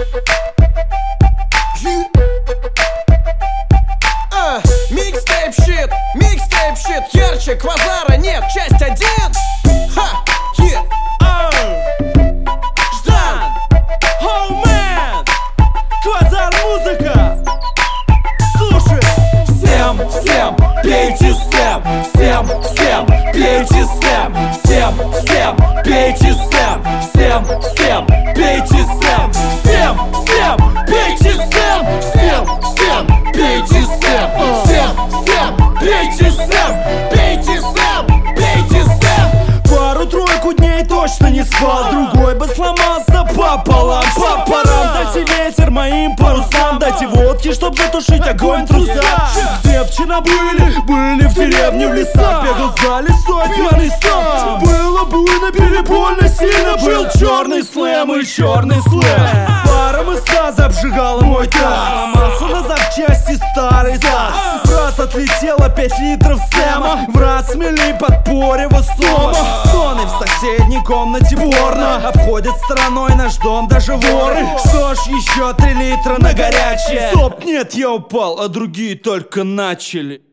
Микстейп щит, ярче квазара нет, часть 1. Ха, Ждан, Хоумен, Квазар музыка. Слушай. Всем пейте сэм, всем пейте сэм, всем пейте сэм, всем пейте сэм, всем пейте сэм, всем пейте сэм, пейте сэм. Пару-тройку дней точно не спал, другой бы сломался пополам. Дайте ветер моим парусам, дайте водки, чтоб затушить огонь в трусах. Где вчера были в деревне, в лесах, бегал за лесой, пьяный сам. Было буйно, перепольно, сильно был черный слэм и черный слэм. Паром из таза обжигала мой таз, сломался на запчасти старый таз. В раз отлетело 5 литров сэма, в раз смели под порево сома. Стоны в соседней комнате порно, обходят стороной наш дом даже воры. Что ж, еще 3 литра на горячее. Стоп, нет, я упал, а другие только начали.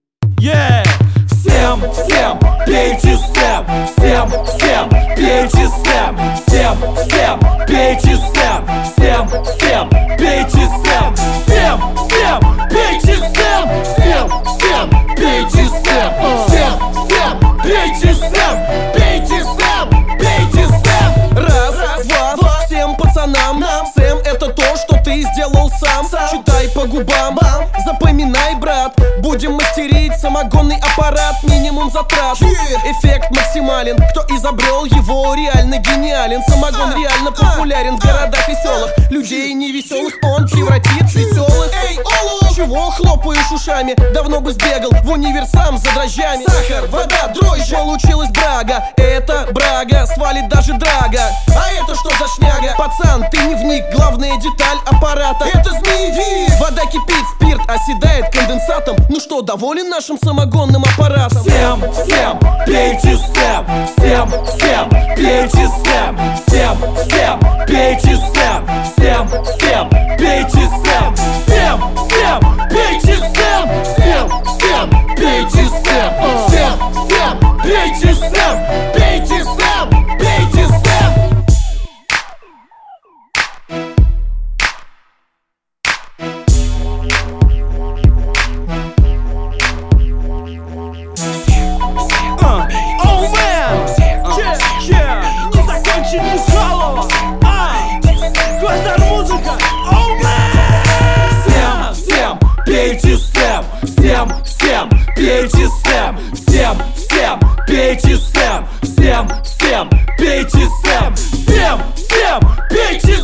Всем пейте сэм, всем пейте сэм, всем пейте сэм, всем пейте сэм, всем пейте сэм, всем пейте сэм, всем пейте сэм, пейте сэм. Раз, два, всем пацанам. Сэм — это то, что ты сделал сам. Читай по губам, запоминай, брат. Будем мастерить самогонный аппарат, минимум затрат. Эффект максимален, кто изобрел его, реально гениален. Самогон реально популярен в городах веселых. Людей невеселых он превратит в веселых. Эй, Олу! Чего хлопаешь ушами? Давно бы сбегал в универсам за дрожжами. Сахар, вода, дрожжи. Получилась брага, это брага, свалит даже драга. А это что за шняга? Пацан, ты не вник, главная деталь аппарата — это змеевик. Вода кипит, спирт оседает конденсатом. Ну что, доволен нашим самогонным аппаратом? Всем пейте сэм, всем пейте сэм, всем пейте сэм, всем пейте сэм, всем пейте сэм, всем пейте сэм, всем пейте сэм, пейте сэм, пейте сэм. Не закончить Мухалова. Квазар музыка. Всем пейте сэм, всем пейте сэм, всем пейте сэм, всем пейте сэм, всем пейте